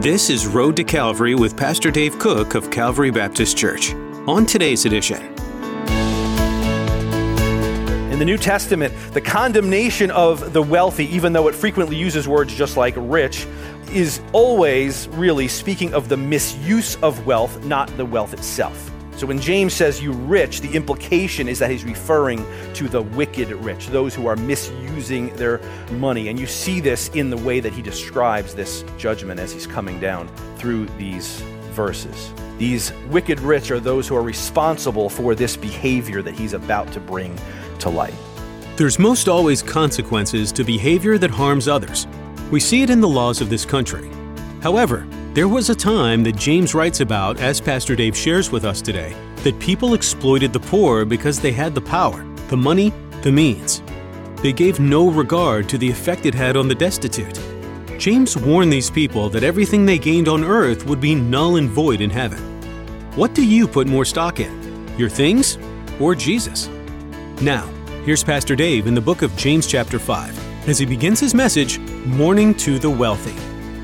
This is Road to Calvary with Pastor Dave Cook of Calvary Baptist Church. On today's edition. In the New Testament, the condemnation of the wealthy, even though it frequently uses words just like rich, is always really speaking of the misuse of wealth, not the wealth itself. So when James says you rich, the implication is that he's referring to the wicked rich, those who are misusing their money. And you see this in the way that he describes this judgment as he's coming down through these verses. These wicked rich are those who are responsible for this behavior that he's about to bring to light. There's most always consequences to behavior that harms others. We see it in the laws of this country. However, there was a time that James writes about, as Pastor Dave shares with us today, that people exploited the poor because they had the power, the money, the means. They gave no regard to the effect it had on the destitute. James warned these people that everything they gained on earth would be null and void in heaven. What do you put more stock in, your things or Jesus? Now, here's Pastor Dave in the book of James chapter 5, as he begins his message, Mourning to the Wealthy.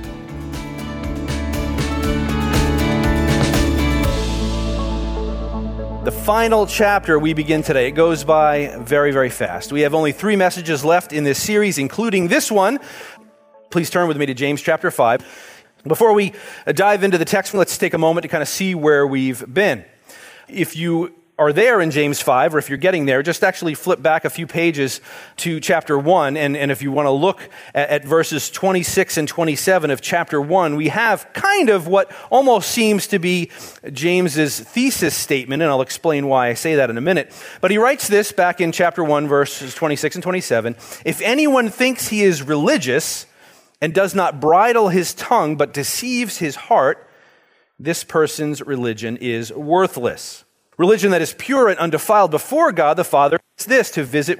The final chapter we begin today, it goes by very, very fast. We have only 3 messages left in this series, including this one. Please turn with me to James chapter 5. Before we dive into the text, let's take a moment to kind of see where we've been. If you are there in James 5, or if you're getting there, just actually flip back a few pages to chapter 1, and if you want to look at verses 26 and 27 of chapter 1, we have kind of what almost seems to be James's thesis statement, and I'll explain why I say that in a minute. But he writes this back in chapter 1, verses 26 and 27, "If anyone thinks he is religious and does not bridle his tongue but deceives his heart, this person's religion is worthless. Religion that is pure and undefiled before God the Father is this, to visit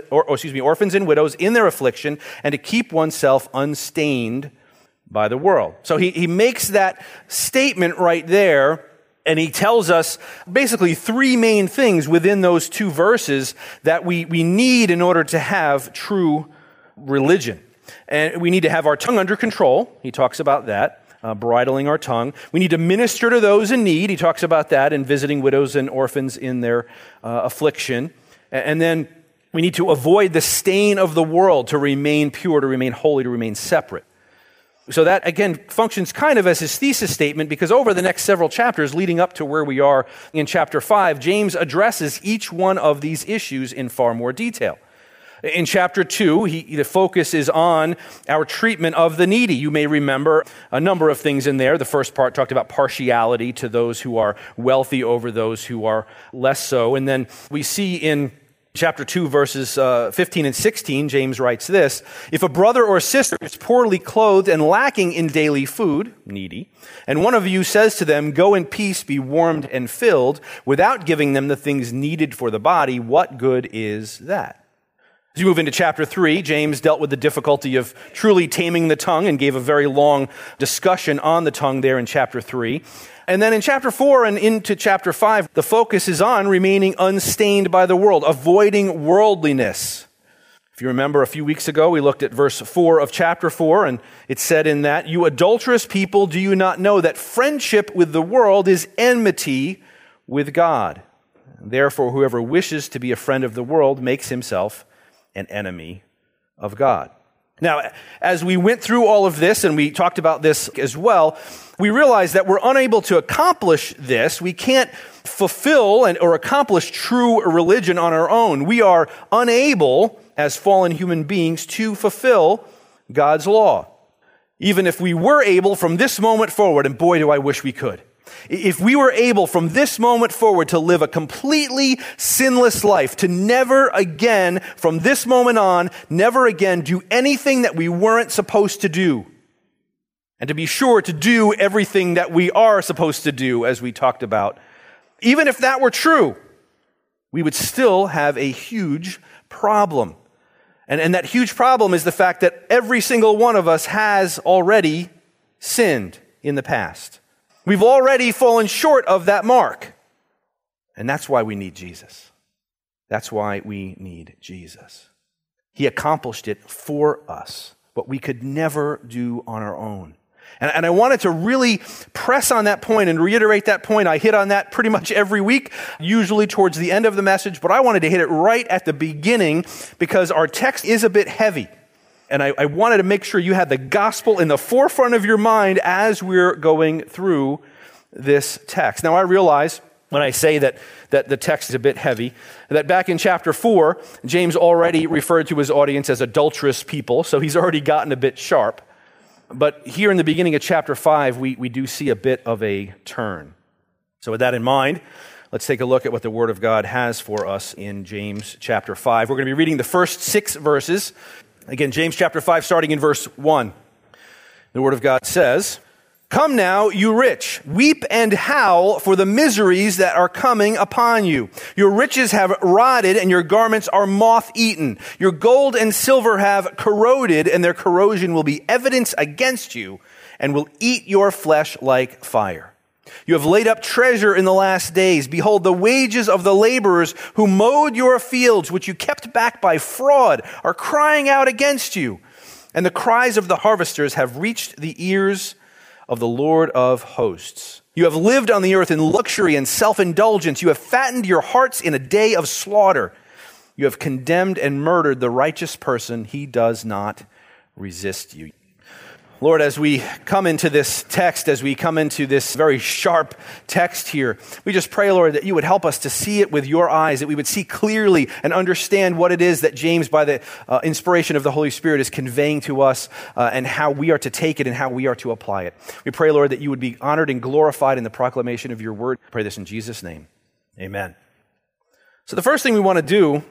orphans and widows in their affliction and to keep oneself unstained by the world." So he makes that statement right there, and he tells us basically 3 main things within those 2 verses that we need in order to have true religion. And we need to have our tongue under control. He talks about that. Bridling our tongue. We need to minister to those in need. He talks about that in visiting widows and orphans in their affliction. And then we need to avoid the stain of the world, to remain pure, to remain holy, to remain separate. So that, again, functions kind of as his thesis statement, because over the next several chapters leading up to where we are in chapter 5, James addresses each one of these issues in far more detail. In chapter 2, the focus is on our treatment of the needy. You may remember a number of things in there. The first part talked about partiality to those who are wealthy over those who are less so. And then we see in chapter 2, verses 15 and 16, James writes this, "If a brother or sister is poorly clothed and lacking in daily food," needy, "and one of you says to them, 'Go in peace, be warmed and filled,' without giving them the things needed for the body, what good is that?" As you move into chapter 3, James dealt with the difficulty of truly taming the tongue and gave a very long discussion on the tongue there in chapter 3. And then in chapter 4 and into chapter 5, the focus is on remaining unstained by the world, avoiding worldliness. If you remember a few weeks ago, we looked at verse 4 of chapter 4, and it said in that, "You adulterous people, do you not know that friendship with the world is enmity with God? Therefore, whoever wishes to be a friend of the world makes himself an enemy of God." Now, as we went through all of this, and we talked about this as well, we realized that we're unable to accomplish this. We can't fulfill or accomplish true religion on our own. We are unable, as fallen human beings, to fulfill God's law. Even if we were able from this moment forward, and boy, do I wish we could. If we were able from this moment forward to live a completely sinless life, to never again, from this moment on, never again do anything that we weren't supposed to do, and to be sure to do everything that we are supposed to do, as we talked about, even if that were true, we would still have a huge problem. And that huge problem is the fact that every single one of us has already sinned in the past. We've already fallen short of that mark. And that's why we need Jesus. That's why we need Jesus. He accomplished it for us, what we could never do on our own. And I wanted to really press on that point and reiterate that point. I hit on that pretty much every week, usually towards the end of the message, but I wanted to hit it right at the beginning because our text is a bit heavy. And I wanted to make sure you had the gospel in the forefront of your mind as we're going through this text. Now, I realize when I say that the text is a bit heavy, that back in chapter 4, James already referred to his audience as adulterous people, so he's already gotten a bit sharp. But here in the beginning of chapter 5, we do see a bit of a turn. So with that in mind, let's take a look at what the Word of God has for us in James chapter 5. We're going to be reading the first 6 verses. Again, James chapter 5, starting in verse 1. The Word of God says, "Come now, you rich, weep and howl for the miseries that are coming upon you. Your riches have rotted and your garments are moth-eaten. Your gold and silver have corroded and their corrosion will be evidence against you and will eat your flesh like fire. You have laid up treasure in the last days. Behold, the wages of the laborers who mowed your fields, which you kept back by fraud, are crying out against you. And the cries of the harvesters have reached the ears of the Lord of hosts. You have lived on the earth in luxury and self-indulgence. You have fattened your hearts in a day of slaughter. You have condemned and murdered the righteous person. He does not resist you." Lord, as we come into this text, as we come into this very sharp text here, we just pray, Lord, that you would help us to see it with your eyes, that we would see clearly and understand what it is that James, by the inspiration of the Holy Spirit, is conveying to us and how we are to take it and how we are to apply it. We pray, Lord, that you would be honored and glorified in the proclamation of your word. I pray this in Jesus' name. Amen. So the first thing we want to do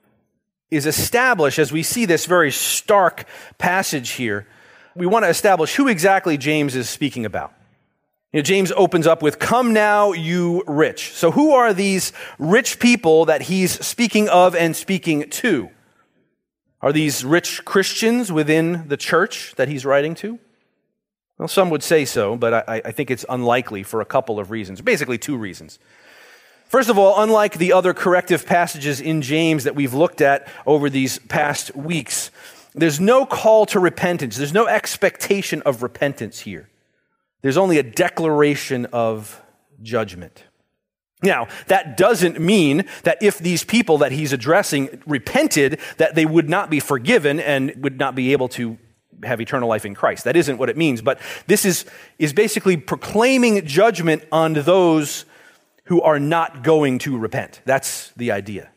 is establish, as we see this very stark passage here, we want to establish who exactly James is speaking about. You know, James opens up with, "Come now, you rich." So who are these rich people that he's speaking of and speaking to? Are these rich Christians within the church that he's writing to? Well, some would say so, but I think it's unlikely for a couple of reasons, basically 2 reasons. First of all, unlike the other corrective passages in James that we've looked at over these past weeks, there's no call to repentance. There's no expectation of repentance here. There's only a declaration of judgment. Now, that doesn't mean that if these people that he's addressing repented, that they would not be forgiven and would not be able to have eternal life in Christ. That isn't what it means. But this is basically proclaiming judgment on those who are not going to repent. That's the idea.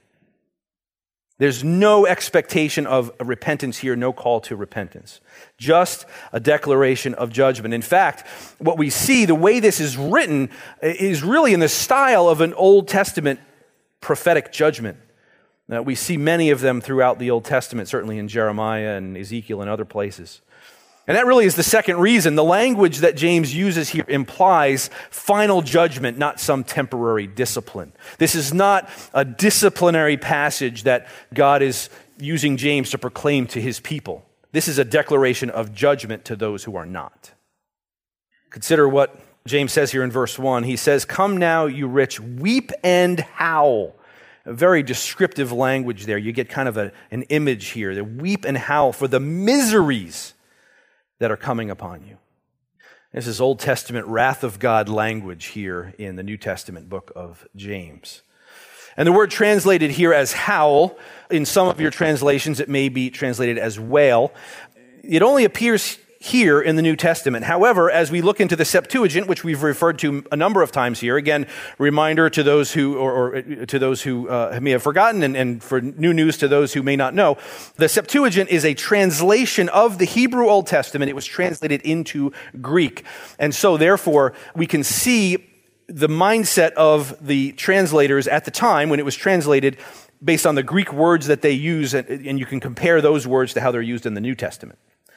There's no expectation of repentance here, no call to repentance. Just a declaration of judgment. In fact, what we see, the way this is written, is really in the style of an Old Testament prophetic judgment. Now, we see many of them throughout the Old Testament, certainly in Jeremiah and Ezekiel and other places. And that really is the second reason. The language that James uses here implies final judgment, not some temporary discipline. This is not a disciplinary passage that God is using James to proclaim to his people. This is a declaration of judgment to those who are not. Consider what James says here in verse 1. He says, "Come now, you rich, weep and howl." A very descriptive language there. You get kind of an image here. They weep and howl for the miseries that are coming upon you. This is Old Testament wrath of God language here in the New Testament book of James. And the word translated here as howl, in some of your translations it may be translated as wail. It only appears here in the New Testament. However, as we look into the Septuagint, which we've referred to a number of times here, again, reminder to those who or to those who may have forgotten, and for new news to those who may not know, the Septuagint is a translation of the Hebrew Old Testament. It was translated into Greek, and so therefore we can see the mindset of the translators at the time when it was translated based on the Greek words that they use, and you can compare those words to how they're used in the New Testament.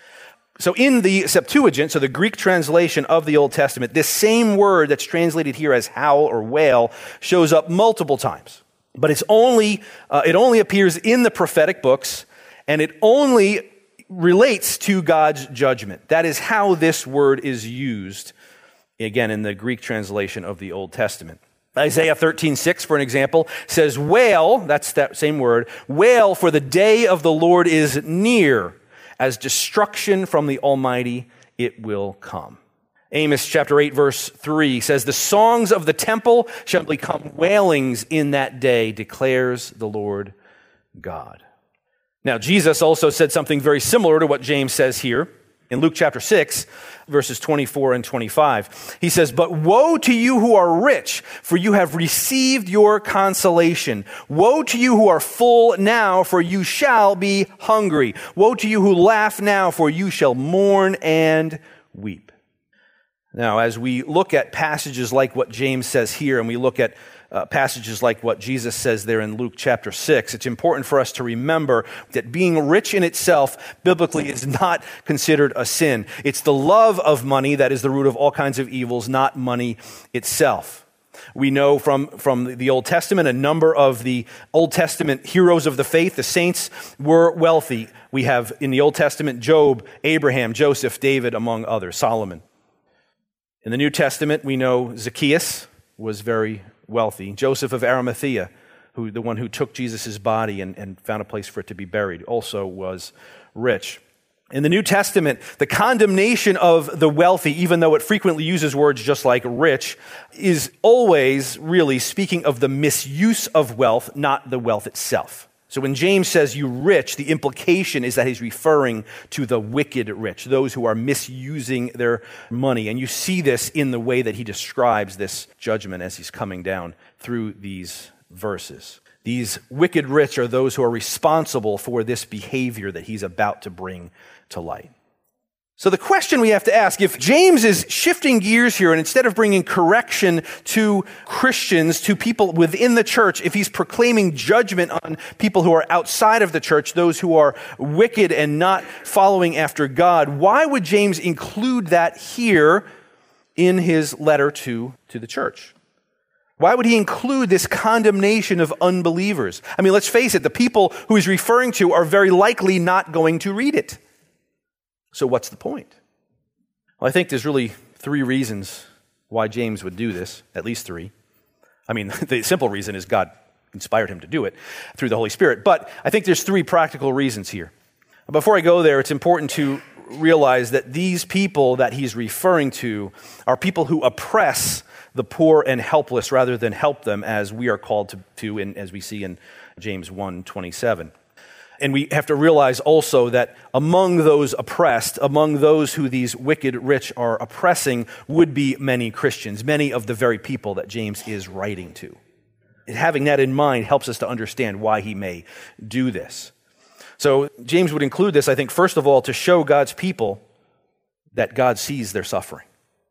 So in the Septuagint, so the Greek translation of the Old Testament, this same word that's translated here as howl or wail shows up multiple times. But it only appears in the prophetic books, and it only relates to God's judgment. That is how this word is used, again, in the Greek translation of the Old Testament. Isaiah 13:6, for an example, says, "Wail," that's that same word, "wail, for the day of the Lord is near, as destruction from the Almighty it will come. Amos chapter 8, verse 3 says, the songs of the temple shall become wailings in that day, declares the Lord God. Now, Jesus also said something very similar to what James says here in Luke chapter 6, verses 24 and 25. He says, but woe to you who are rich, for you have received your consolation. Woe to you who are full now, for you shall be hungry. Woe to you who laugh now, for you shall mourn and weep. Now, as we look at passages like what James says here, and we look at passages like what Jesus says there in Luke chapter 6, it's important for us to remember that being rich in itself, biblically, is not considered a sin. It's the love of money that is the root of all kinds of evils, not money itself. We know from the Old Testament, a number of the Old Testament heroes of the faith, the saints, were wealthy. We have in the Old Testament Job, Abraham, Joseph, David, among others, Solomon. In the New Testament, we know Zacchaeus was very wealthy. Joseph of Arimathea, the one who took Jesus' body and found a place for it to be buried, also was rich. In the New Testament, the condemnation of the wealthy, even though it frequently uses words just like rich, is always really speaking of the misuse of wealth, not the wealth itself. So when James says you rich, the implication is that he's referring to the wicked rich, those who are misusing their money. And you see this in the way that he describes this judgment as he's coming down through these verses. These wicked rich are those who are responsible for this behavior that he's about to bring to light. So the question we have to ask, if James is shifting gears here and instead of bringing correction to Christians, to people within the church, if he's proclaiming judgment on people who are outside of the church, those who are wicked and not following after God, why would James include that here in his letter to the church? Why would he include this condemnation of unbelievers? I mean, let's face it, the people who he's referring to are very likely not going to read it. So what's the point? Well, I think there's really three reasons why James would do this, at least three. I mean, the simple reason is God inspired him to do it through the Holy Spirit. But I think there's three practical reasons here. Before I go there, it's important to realize that these people that he's referring to are people who oppress the poor and helpless rather than help them, as we are called to and as we see in James 1:27. And we have to realize also that among those oppressed, among those who these wicked rich are oppressing, would be many Christians, many of the very people that James is writing to. And having that in mind helps us to understand why he may do this. So James would include this, I think, first of all, to show God's people that God sees their suffering.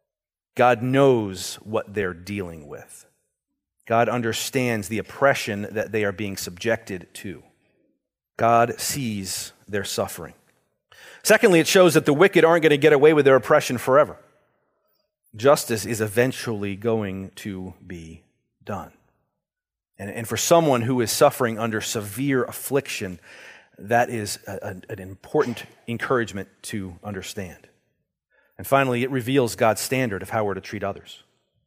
God knows what they're dealing with. God understands the oppression that they are being subjected to. God sees their suffering. Secondly, it shows that the wicked aren't going to get away with their oppression forever. Justice is eventually going to be done. And for someone who is suffering under severe affliction, that is an important encouragement to understand. And finally, it reveals God's standard of how we're to treat others.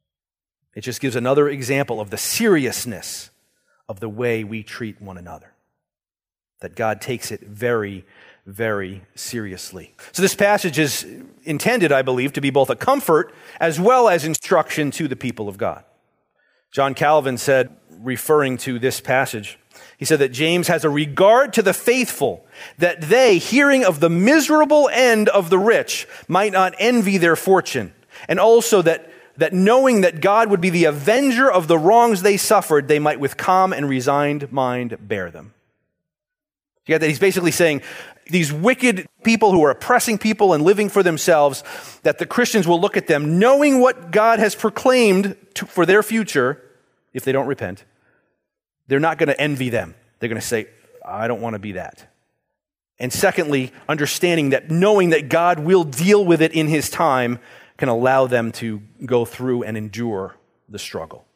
It just gives another example of the seriousness of the way we treat one another. That God takes it very, very seriously. So this passage is intended, I believe, to be both a comfort as well as instruction to the people of God. John Calvin said, referring to this passage, he said that James has a regard to the faithful, that they, hearing of the miserable end of the rich, might not envy their fortune, and also that knowing that God would be the avenger of the wrongs they suffered, they might with calm and resigned mind bear them. You get that? He's basically saying these wicked people who are oppressing people and living for themselves, that the Christians will look at them knowing what God has proclaimed for their future if they don't repent. They're not going to envy them. They're going to say, I don't want to be that. And secondly, understanding that knowing that God will deal with it in his time can allow them to go through and endure the struggle.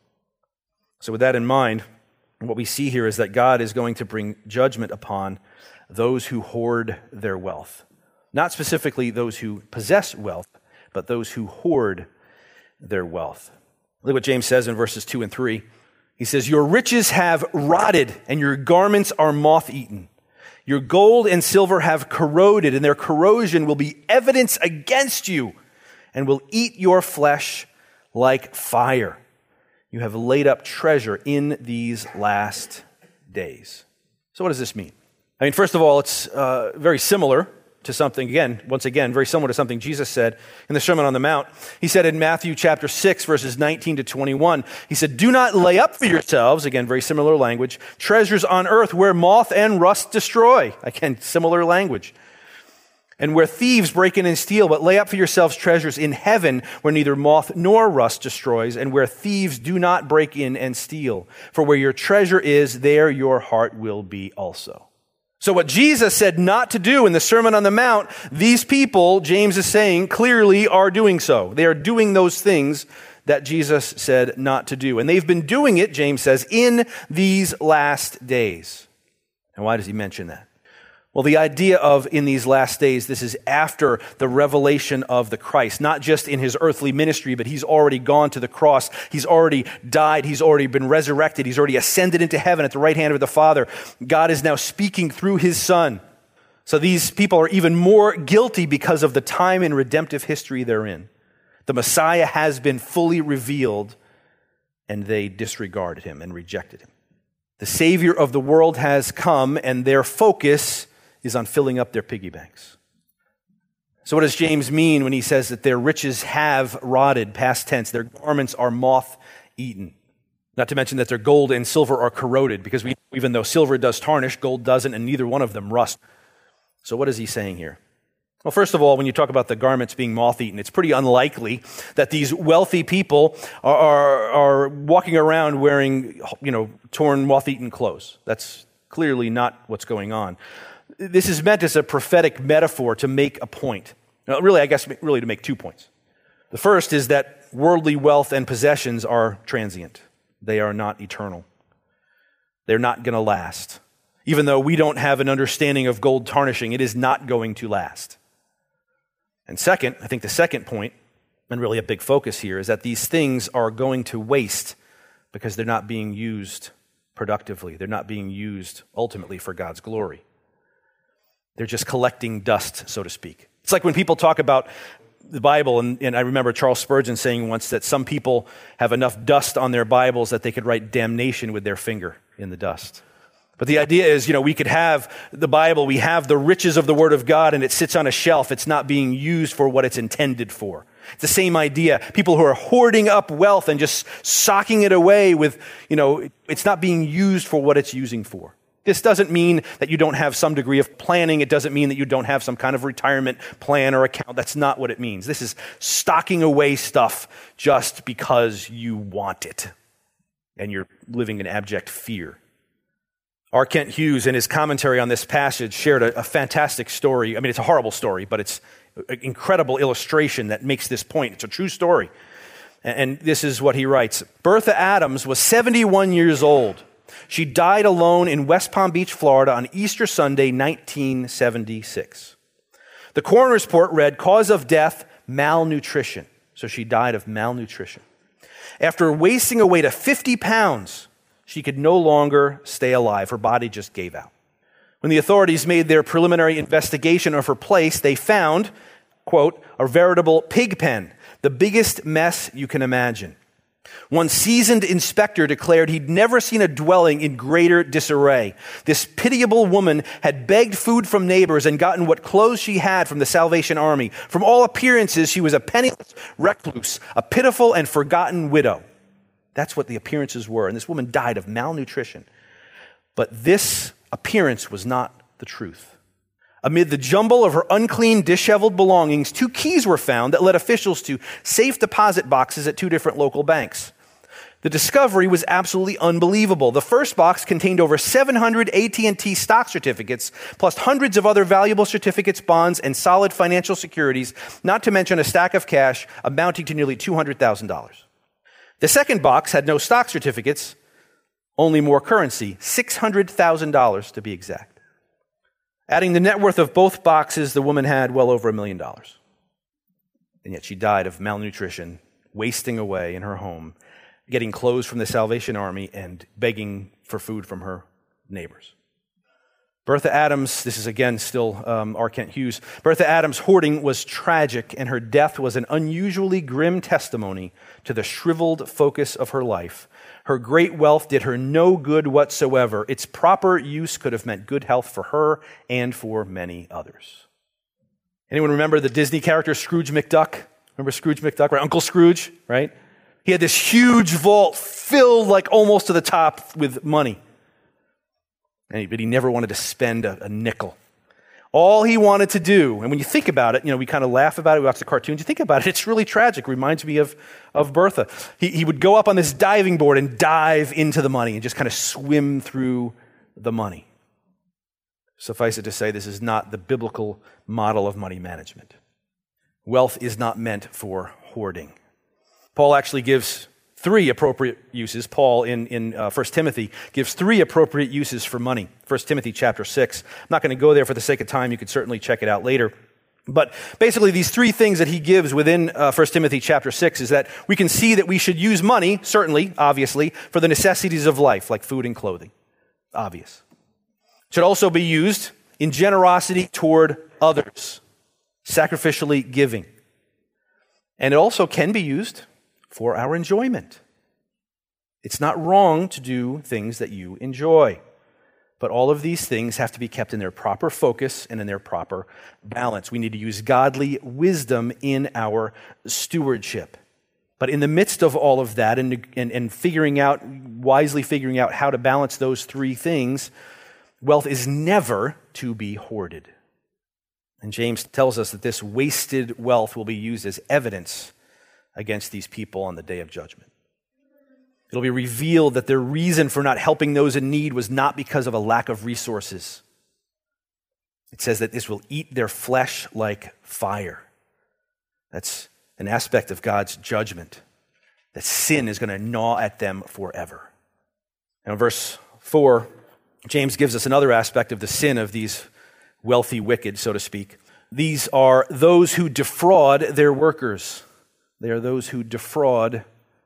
So with that in mind, what we see here is that God is going to bring judgment upon those who hoard their wealth. Not specifically those who possess wealth, but those who hoard their wealth. Look what James says in verses 2 and 3. He says, your riches have rotted and your garments are moth-eaten. Your gold and silver have corroded, and their corrosion will be evidence against you and will eat your flesh like fire. You have laid up treasure in these last days. So what does this mean? I mean, first of all, it's very similar to something, once again, very similar to something Jesus said in the Sermon on the Mount. He said in Matthew chapter 6, verses 19 to 21, he said, "Do not lay up for yourselves," again, very similar language, "treasures on earth where moth and rust destroy." Again, similar language. "And where thieves break in and steal, but lay up for yourselves treasures in heaven where neither moth nor rust destroys, and where thieves do not break in and steal. For where your treasure is, there your heart will be also." So what Jesus said not to do in the Sermon on the Mount, these people, James is saying, clearly are doing so. They are doing those things that Jesus said not to do. And they've been doing it, James says, in these last days. And why does he mention that? Well, the idea of in these last days, this is after the revelation of the Christ, not just in his earthly ministry, but he's already gone to the cross. He's already died. He's already been resurrected. He's already ascended into heaven at the right hand of the Father. God is now speaking through his Son. So these people are even more guilty because of the time in redemptive history they're in. The Messiah has been fully revealed, and they disregarded him and rejected him. The Savior of the world has come, and their focus is on filling up their piggy banks. So what does James mean when he says that their riches have rotted, past tense, their garments are moth-eaten? Not to mention that their gold and silver are corroded, because even though silver does tarnish, gold doesn't, and neither one of them rust. So what is he saying here? Well, first of all, when you talk about the garments being moth-eaten, it's pretty unlikely that these wealthy people are walking around wearing, torn, moth-eaten clothes. That's clearly not what's going on. This is meant as a prophetic metaphor to make a point. Now, really to make 2 points. The first is that worldly wealth and possessions are transient. They are not eternal. They're not going to last. Even though we don't have an understanding of gold tarnishing, it is not going to last. And second, I think the second point, and really a big focus here, is that these things are going to waste because they're not being used productively. They're not being used ultimately for God's glory. They're just collecting dust, so to speak. It's like when people talk about the Bible, and I remember Charles Spurgeon saying once that some people have enough dust on their Bibles that they could write damnation with their finger in the dust. But the idea is, we could have the Bible, we have the riches of the Word of God, and it sits on a shelf. It's not being used for what it's intended for. It's the same idea. People who are hoarding up wealth and just socking it away with, it's not being used for what it's using for. This doesn't mean that you don't have some degree of planning. It doesn't mean that you don't have some kind of retirement plan or account. That's not what it means. This is stocking away stuff just because you want it and you're living in abject fear. R. Kent Hughes, in his commentary on this passage, shared a fantastic story. I mean, it's a horrible story, but it's an incredible illustration that makes this point. It's a true story. And this is what he writes. Bertha Adams was 71 years old. She died alone in West Palm Beach, Florida on Easter Sunday, 1976. The coroner's report read, cause of death, malnutrition. So she died of malnutrition. After wasting away to 50 pounds, she could no longer stay alive. Her body just gave out. When the authorities made their preliminary investigation of her place, they found, quote, a veritable pig pen, the biggest mess you can imagine. One seasoned inspector declared he'd never seen a dwelling in greater disarray. This pitiable woman had begged food from neighbors and gotten what clothes she had from the Salvation Army. From all appearances, she was a penniless recluse, a pitiful and forgotten widow. That's what the appearances were. And this woman died of malnutrition. But this appearance was not the truth. Amid the jumble of her unclean, disheveled belongings, 2 keys were found that led officials to safe deposit boxes at 2 different local banks. The discovery was absolutely unbelievable. The first box contained over 700 AT&T stock certificates, plus hundreds of other valuable certificates, bonds, and solid financial securities, not to mention a stack of cash amounting to nearly $200,000. The second box had no stock certificates, only more currency, $600,000 to be exact. Adding the net worth of both boxes, the woman had well over $1 million. And yet she died of malnutrition, wasting away in her home, getting clothes from the Salvation Army and begging for food from her neighbors. Bertha Adams, this is again still R. Kent Hughes, Bertha Adams' hoarding was tragic, and her death was an unusually grim testimony to the shriveled focus of her life. Her great wealth did her no good whatsoever. Its proper use could have meant good health for her and for many others. Anyone remember the Disney character Scrooge McDuck? Remember Scrooge McDuck, right? Uncle Scrooge, right? He had this huge vault filled like almost to the top with money. But he never wanted to spend a nickel. All he wanted to do, and when you think about it, we kind of laugh about it, we watch the cartoons, you think about it, it's really tragic. It reminds me of Bertha. He would go up on this diving board and dive into the money and just kind of swim through the money. Suffice it to say, this is not the biblical model of money management. Wealth is not meant for hoarding. Paul actually gives three appropriate uses. Paul in 1 Timothy gives three appropriate uses for money. 1 Timothy chapter 6. I'm not going to go there for the sake of time. You could certainly check it out later. But basically these three things that he gives within 1 Timothy chapter 6 is that we can see that we should use money, certainly, obviously, for the necessities of life, like food and clothing. Obvious. It should also be used in generosity toward others, sacrificially giving. And it also can be used for our enjoyment. It's not wrong to do things that you enjoy, but all of these things have to be kept in their proper focus and in their proper balance. We need to use godly wisdom in our stewardship. But in the midst of all of that and wisely figuring out how to balance those three things, wealth is never to be hoarded. And James tells us that this wasted wealth will be used as evidence against these people on the day of judgment. It'll be revealed that their reason for not helping those in need was not because of a lack of resources. It says that this will eat their flesh like fire. That's an aspect of God's judgment, that sin is going to gnaw at them forever. Now, in verse 4, James gives us another aspect of the sin of these wealthy wicked, so to speak. These are those who defraud their workers. They are those who defraud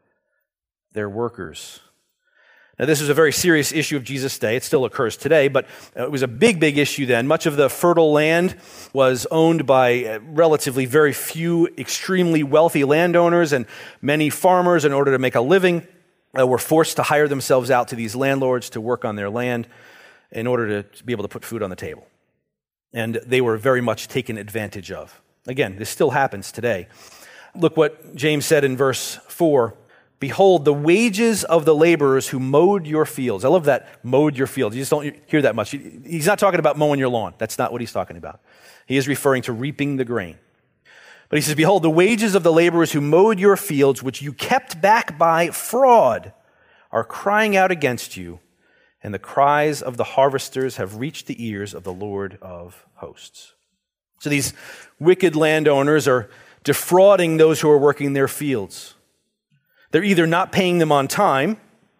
their workers. Now, this was a very serious issue of Jesus' day. It still occurs today, but it was a big, big issue then. Much of the fertile land was owned by relatively very few extremely wealthy landowners, and many farmers, in order to make a living, were forced to hire themselves out to these landlords to work on their land in order to be able to put food on the table. And they were very much taken advantage of. Again, this still happens today. Look what James said in verse 4. Behold, the wages of the laborers who mowed your fields. I love that, mowed your fields. You just don't hear that much. He's not talking about mowing your lawn. That's not what he's talking about. He is referring to reaping the grain. But he says, behold, the wages of the laborers who mowed your fields, which you kept back by fraud, are crying out against you, and the cries of the harvesters have reached the ears of the Lord of hosts. So these wicked landowners are defrauding those who are working their fields. They're either not paying them on time,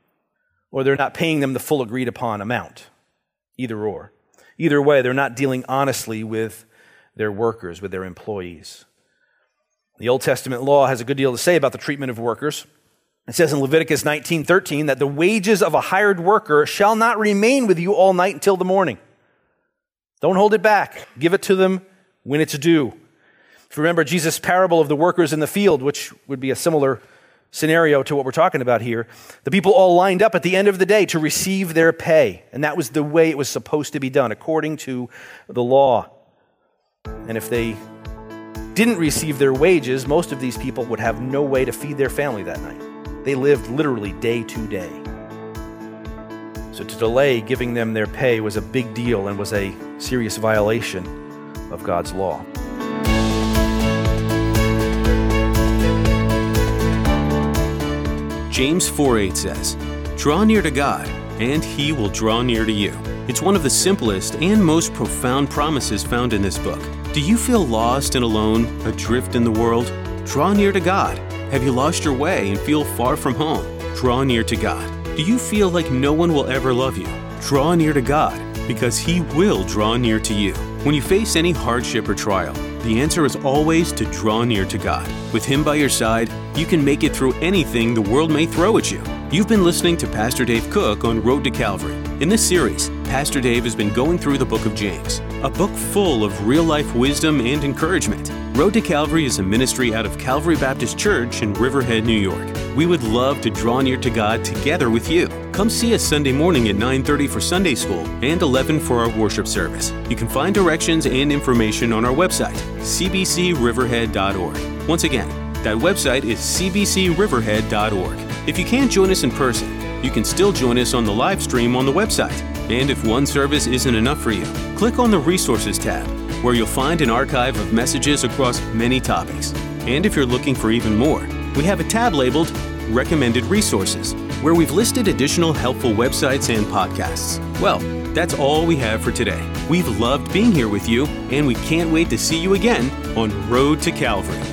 or they're not paying them the full agreed upon amount. Either or. Either way, they're not dealing honestly with their workers, with their employees. The Old Testament law has a good deal to say about the treatment of workers. It says in Leviticus 19:13 that the wages of a hired worker shall not remain with you all night until the morning. Don't hold it back. Give it to them when it's due. If you remember Jesus' parable of the workers in the field, which would be a similar scenario to what we're talking about here, the people all lined up at the end of the day to receive their pay. And that was the way it was supposed to be done, according to the law. And if they didn't receive their wages, most of these people would have no way to feed their family that night. They lived literally day to day. So to delay giving them their pay was a big deal and was a serious violation of God's law. James 4:8 says, "Draw near to God, and He will draw near to you." It's one of the simplest and most profound promises found in this book. Do you feel lost and alone, adrift in the world? Draw near to God. Have you lost your way and feel far from home? Draw near to God. Do you feel like no one will ever love you? Draw near to God, because He will draw near to you. When you face any hardship or trial, the answer is always to draw near to God. With Him by your side, you can make it through anything the world may throw at you. You've been listening to Pastor Dave Cook on Road to Calvary. In this series, Pastor Dave has been going through the book of James, a book full of real-life wisdom and encouragement. Road to Calvary is a ministry out of Calvary Baptist Church in Riverhead, New York. We would love to draw near to God together with you. Come see us Sunday morning at 9:30 for Sunday School and 11 for our worship service. You can find directions and information on our website, cbcriverhead.org. Once again, that website is cbcriverhead.org. If you can't join us in person, you can still join us on the live stream on the website. And if one service isn't enough for you, click on the Resources tab, where you'll find an archive of messages across many topics. And if you're looking for even more, we have a tab labeled Recommended Resources, where we've listed additional helpful websites and podcasts. Well, that's all we have for today. We've loved being here with you, and we can't wait to see you again on Road to Calvary.